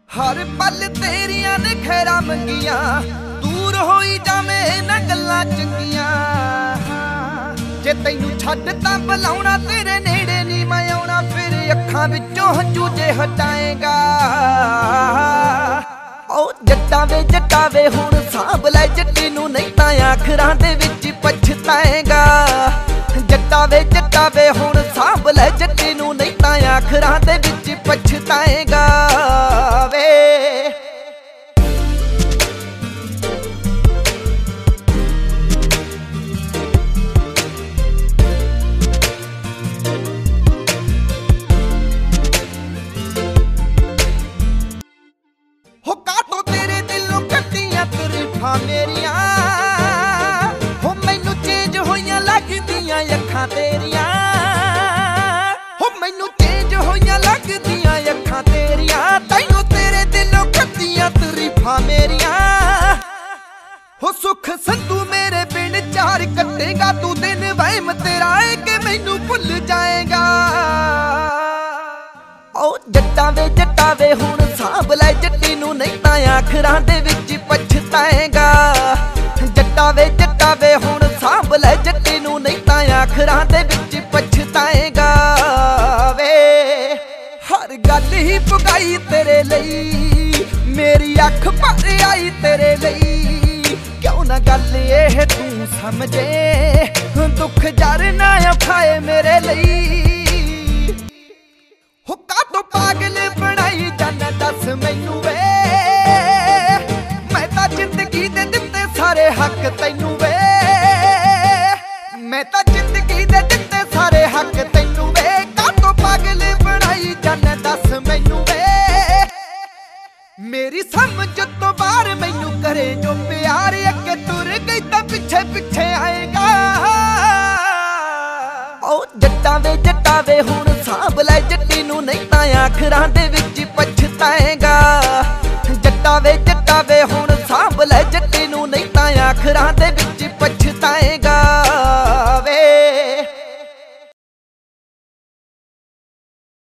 हर पल तेरिया ने खैरा मंगिया, दूर होई जावे ना गल्लां चंगियां। जे तैनू छड्ड तां बुलाउणा तेरे नेड़े नी मैं आउणा, फिर अखां विचों हंझू जे हटाएगा। ओ जट्टा वे हुण सांभ लै जट्टी नू, नहीं तां आखरां दे विच पछताएगा। जट्टा वे हुण सांभ लै जट्टी नू, नहीं तां आखरां दे विच पछताएगा वे। हो काटो तेरे दिलों कट्टियां तरीफां मेरियां, हो मैनू चेंज होइयां लगदियां अखां तेरियां। हो मैनू चेंज होइयां लगदियां अखां तेरियां, तैनू तेरे दिलों कट्टियां तरीफां मेरियां। हो सुख संधू मेरे बिन चार कटेगा, तू दिन वहम तेरा है कि मैनू भुल जाएगा। ओ जट्टा वे हुण सांभ लै जट्टी नू, नहीं तां आखरां दे विच पछताएगा। जट्टा वे हुण सांभ लै जट्टी नू, नहीं तां आखरां दे विच पछताएगा वे। हर गल ही पुगाई तेरे लई, मेरी अख भर आई तेरे लई। क्यों ना गल ये तू समझे, दुख जर ना औखाए मेरे लई। हो काटो पागल बनाई जाना दस मैनू वे, मैं तां जिंदगी दे दित्ते सारे हक तैनू वे। मैं तां जिंदगी दे दित्ते सारे हक तैनू वे। काटो पागल बनाई जाना दस मैनू वे, मेरी समझ तो बाहर मैनू करे जो प्यार। अगे तुर गई तां पिछे पिछे आएगा। ओ जट्टा वे हुण सांभ लै जट्टी नू, नहीं तां आखरां दे विच पछताएगा। जट्टा वे हुण सांभ लै जट्टी नू, नहीं तां आखरां दे विच पछताएगा।